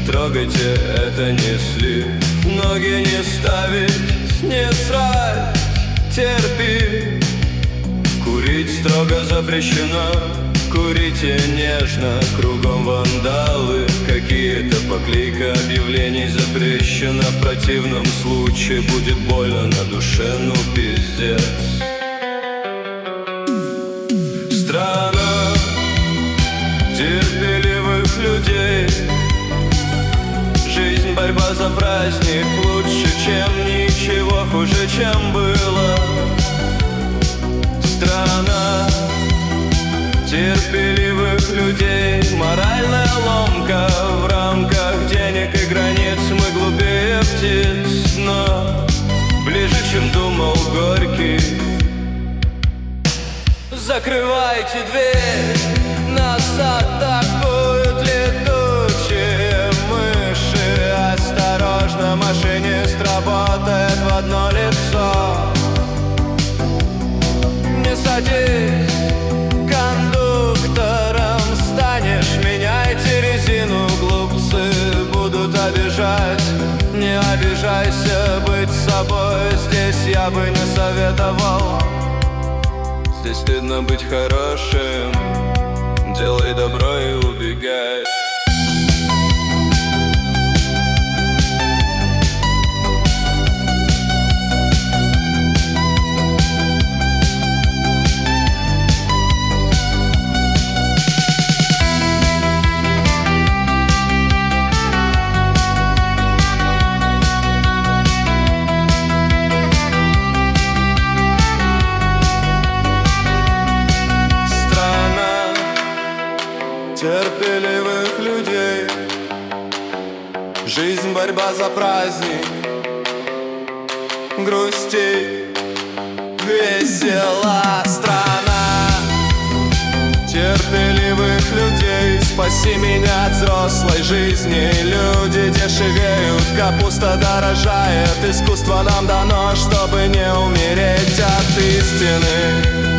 трогайте, это несли. Ноги не ставить, не срать, терпи. Курить строго запрещено, курите нежно. Кругом вандалы, какие-то поклейка объявлений запрещено. В противном случае будет больно на душе, ну пиздец. Страна терпеливых людей. Жизнь, борьба за праздник. Лучше, чем ничего, хуже, чем было. Страна терпеливых людей. Моральная ломка в рамках денег и границ. Мы глупее птиц, но ближе, чем думал Горький. Закрывайте дверь, нас атакуют летучие мыши. Осторожно, машинист работает в одно лицо. Не садись, кондуктором станешь. Меняйте резину, глупцы будут обижать. Не обижайся, быть собой здесь я бы не советовал. Здесь стыдно быть хорошим, делай добро и убегай. Терпеливых людей. Жизнь, борьба за праздник. Грусти, весела страна терпеливых людей. Спаси меня от взрослой жизни. Люди дешевеют, капуста дорожает. Искусство нам дано, чтобы не умереть от истины.